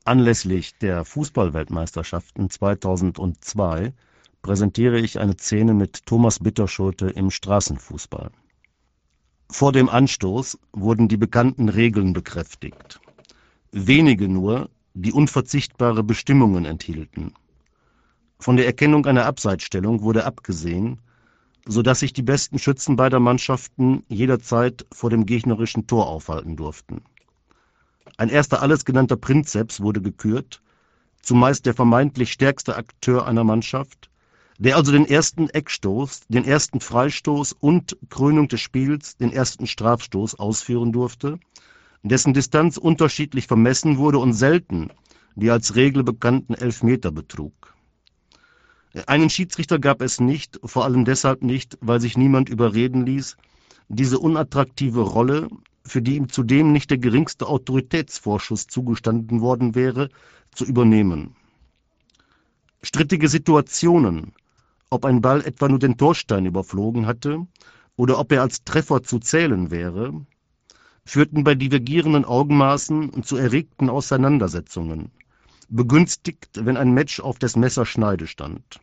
Anlässlich der Fußball-Weltmeisterschaften 2002 präsentiere ich eine Szene mit Thomas Bitterschulte im Straßenfußball. Vor dem Anstoß wurden die bekannten Regeln bekräftigt. Wenige nur, die unverzichtbare Bestimmungen enthielten. Von der Erkennung einer Abseitsstellung wurde abgesehen, sodass sich die besten Schützen beider Mannschaften jederzeit vor dem gegnerischen Tor aufhalten durften. Ein erster alles genannter Prinzeps wurde gekürt, zumeist der vermeintlich stärkste Akteur einer Mannschaft, der also den ersten Eckstoß, den ersten Freistoß und, Krönung des Spiels, den ersten Strafstoß ausführen durfte, dessen Distanz unterschiedlich vermessen wurde und selten die als Regel bekannten Elfmeter betrug. Einen Schiedsrichter gab es nicht, vor allem deshalb nicht, weil sich niemand überreden ließ, diese unattraktive Rolle, für die ihm zudem nicht der geringste Autoritätsvorschuss zugestanden worden wäre, zu übernehmen. Strittige Situationen, ob ein Ball etwa nur den Torstein überflogen hatte oder ob er als Treffer zu zählen wäre, führten bei divergierenden Augenmaßen zu erregten Auseinandersetzungen, begünstigt, wenn ein Match auf des Messers Schneide stand.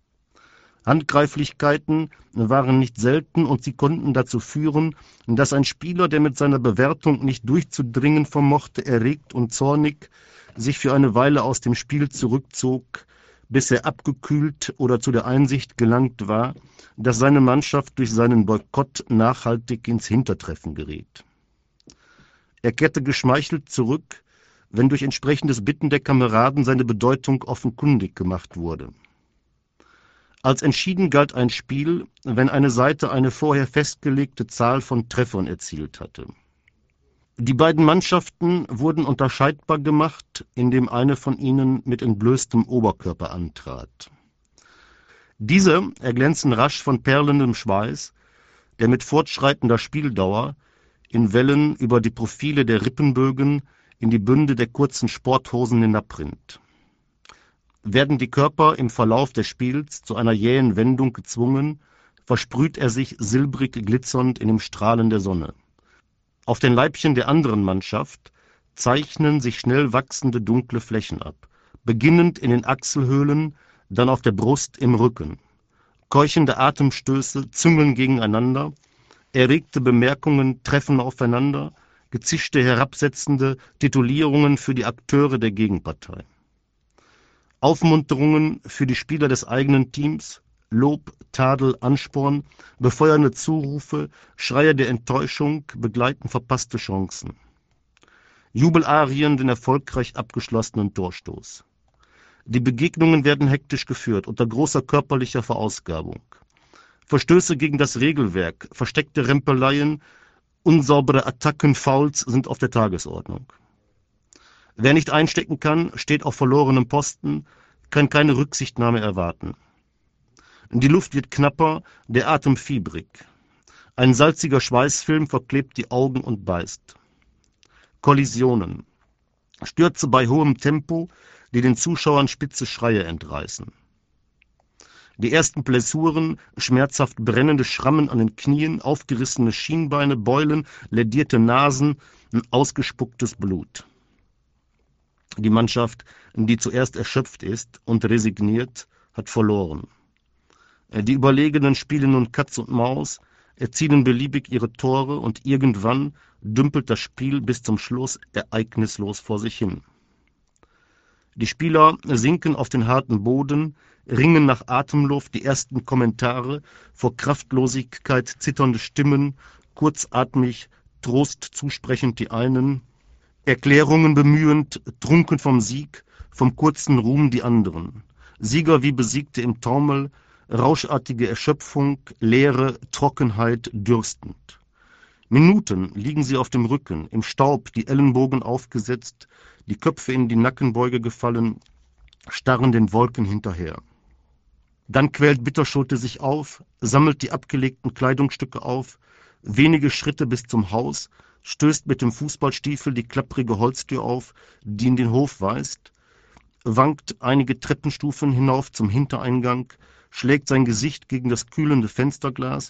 Handgreiflichkeiten waren nicht selten und sie konnten dazu führen, dass ein Spieler, der mit seiner Bewertung nicht durchzudringen vermochte, erregt und zornig, sich für eine Weile aus dem Spiel zurückzog, bis er abgekühlt oder zu der Einsicht gelangt war, dass seine Mannschaft durch seinen Boykott nachhaltig ins Hintertreffen geriet. Er kehrte geschmeichelt zurück, wenn durch entsprechendes Bitten der Kameraden seine Bedeutung offenkundig gemacht wurde. Als entschieden galt ein Spiel, wenn eine Seite eine vorher festgelegte Zahl von Treffern erzielt hatte. Die beiden Mannschaften wurden unterscheidbar gemacht, indem eine von ihnen mit entblößtem Oberkörper antrat. Diese erglänzen rasch von perlendem Schweiß, der mit fortschreitender Spieldauer in Wellen über die Profile der Rippenbögen in die Bünde der kurzen Sporthosen hinabrinnt. Werden die Körper im Verlauf des Spiels zu einer jähen Wendung gezwungen, versprüht er sich silbrig glitzernd in dem Strahlen der Sonne. Auf den Leibchen der anderen Mannschaft zeichnen sich schnell wachsende dunkle Flächen ab, beginnend in den Achselhöhlen, dann auf der Brust, im Rücken. Keuchende Atemstöße züngeln gegeneinander, erregte Bemerkungen treffen aufeinander, gezischte herabsetzende Titulierungen für die Akteure der Gegenpartei. Aufmunterungen für die Spieler des eigenen Teams, Lob, Tadel, Ansporn, befeuernde Zurufe, Schreie der Enttäuschung begleiten verpasste Chancen. Jubelarien den erfolgreich abgeschlossenen Torstoß. Die Begegnungen werden hektisch geführt, unter großer körperlicher Verausgabung. Verstöße gegen das Regelwerk, versteckte Rempeleien, unsaubere Attacken, Fouls sind auf der Tagesordnung. Wer nicht einstecken kann, steht auf verlorenem Posten, kann keine Rücksichtnahme erwarten. Die Luft wird knapper, der Atem fiebrig. Ein salziger Schweißfilm verklebt die Augen und beißt. Kollisionen. Stürze bei hohem Tempo, die den Zuschauern spitze Schreie entreißen. Die ersten Blessuren, schmerzhaft brennende Schrammen an den Knien, aufgerissene Schienbeine, Beulen, lädierte Nasen, ausgespucktes Blut. Die Mannschaft, die zuerst erschöpft ist und resigniert, hat verloren. Die Überlegenen spielen nun Katz und Maus, erzielen beliebig ihre Tore und irgendwann dümpelt das Spiel bis zum Schluss ereignislos vor sich hin. Die Spieler sinken auf den harten Boden, ringen nach Atemluft, die ersten Kommentare, vor Kraftlosigkeit zitternde Stimmen, kurzatmig, Trost zusprechend die einen, Erklärungen bemühend, trunken vom Sieg, vom kurzen Ruhm die anderen. Sieger wie Besiegte im Taumel, rauschartige Erschöpfung, Leere, Trockenheit, dürstend. Minuten liegen sie auf dem Rücken, im Staub, die Ellenbogen aufgesetzt, die Köpfe in die Nackenbeuge gefallen, starren den Wolken hinterher. Dann quält Bitterschulte sich auf, sammelt die abgelegten Kleidungsstücke auf, wenige Schritte bis zum Haus, stößt mit dem Fußballstiefel die klapprige Holztür auf, die in den Hof weist, wankt einige Treppenstufen hinauf zum Hintereingang, schlägt sein Gesicht gegen das kühlende Fensterglas,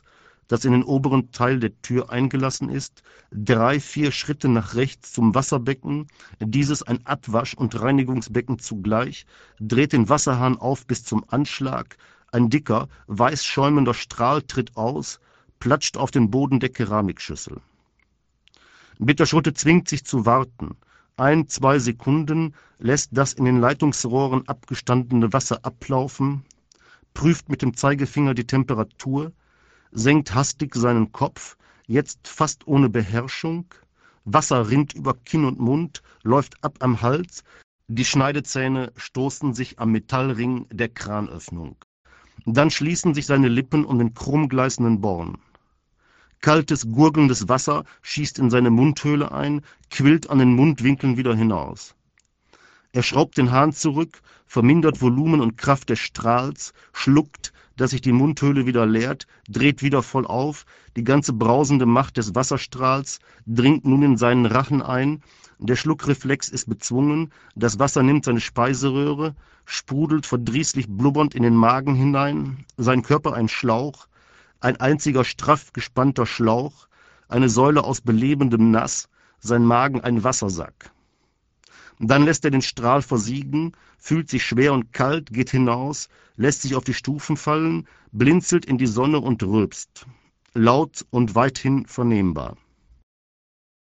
das in den oberen Teil der Tür eingelassen ist, 3, 4 Schritte nach rechts zum Wasserbecken, dieses ein Abwasch- und Reinigungsbecken zugleich, dreht den Wasserhahn auf bis zum Anschlag, ein dicker, weiß schäumender Strahl tritt aus, platscht auf den Boden der Keramikschüssel. Bitterschulte zwingt sich zu warten. 1, 2 Sekunden, lässt das in den Leitungsrohren abgestandene Wasser ablaufen, prüft mit dem Zeigefinger die Temperatur, senkt hastig seinen Kopf, jetzt fast ohne Beherrschung. Wasser rinnt über Kinn und Mund, läuft ab am Hals, die Schneidezähne stoßen sich am Metallring der Kranöffnung. Dann schließen sich seine Lippen um den chromgleißenden Born. Kaltes, gurgelndes Wasser schießt in seine Mundhöhle ein, quillt an den Mundwinkeln wieder hinaus. Er schraubt den Hahn zurück, vermindert Volumen und Kraft des Strahls, schluckt, dass sich die Mundhöhle wieder leert, dreht wieder voll auf, die ganze brausende Macht des Wasserstrahls dringt nun in seinen Rachen ein, der Schluckreflex ist bezwungen, das Wasser nimmt seine Speiseröhre, sprudelt verdrießlich blubbernd in den Magen hinein, sein Körper ein Schlauch, ein einziger straff gespannter Schlauch, eine Säule aus belebendem Nass, sein Magen ein Wassersack. Dann lässt er den Strahl versiegen, fühlt sich schwer und kalt, geht hinaus, lässt sich auf die Stufen fallen, blinzelt in die Sonne und rülpst. Laut und weithin vernehmbar.